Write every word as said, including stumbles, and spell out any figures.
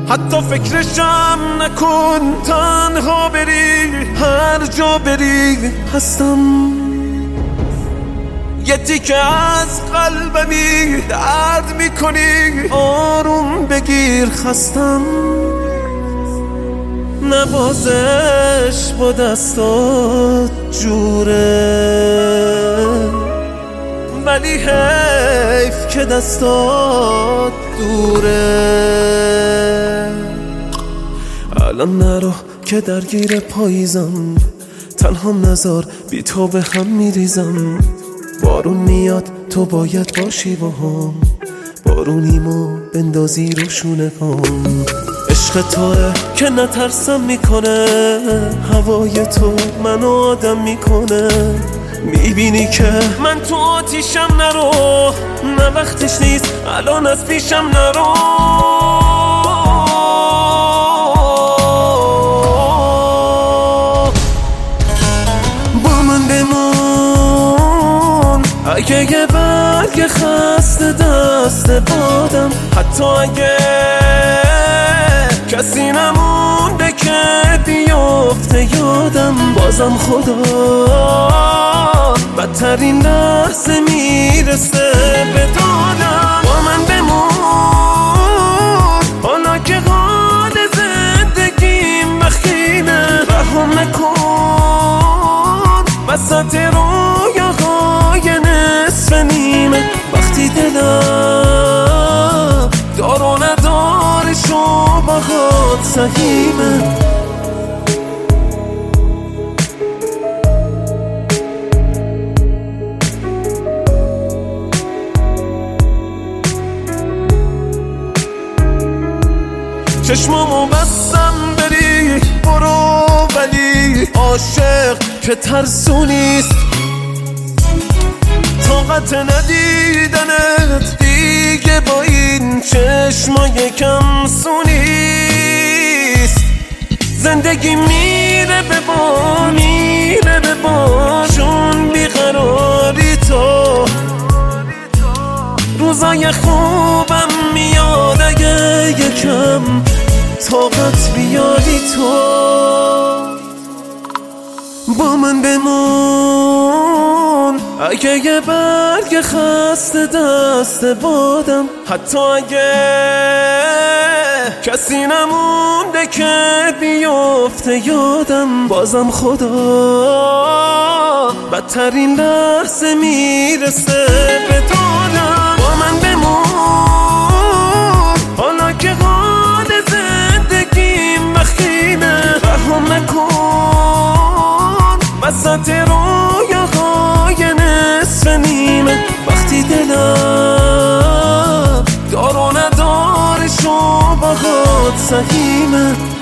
حتی فکرشم نکن، تنها بری هر جا بری هستم. یه تیکه از قلبمی درد میکنی، آروم بگیر خستم. نوازش با دستات جوره، ولی حیف که دستات دوره. الان نرو که درگیر پاییزم، تنهام نذار بی تو به هم میریزم. بارون میاد تو باید باشی با هم، بارونیمو بندازی رو شونه کن. عشق توه که نترسم میکنه، هوای تو منو آدم میکنه. میبینی که من تو آتیشم، نرو نه وقتش نیست الان از پیشم نرو. با من بمون اگه یه برگ خسته دست بادم، حتی اگه کسی نمونده که بیفته یادم. بازم خدا بدترین لحظه میرسه به دادم. با من بمون حالا که حال زندگیم بخینه، رهم نکن وسط رویاهای نصف نیمه. وقتی دلم دار و ندارش و باهات سهیمه. چشمامو بستم بری برو، ولی عاشق که ترسونیست. طاقت ندیدنت دیگه با این چشمای کم سونیست. زندگی میره به بار میره به بار، چون بیقراری تو. روزای خوبم میاد اگه یکم طاقت بیاری تو. با من بمون اگه یه برگ خسته دست بادم، حتی اگه کسی نمونده که بیفته یادم. بازم خدا بدترین لحظه میرسه به دادم. با من بمون حالا که حال زندگیم بخینه، رهم نکن وسط رویاهای نصف نیمه. وقتی دلم دار و ندارش و باهات سهیمه.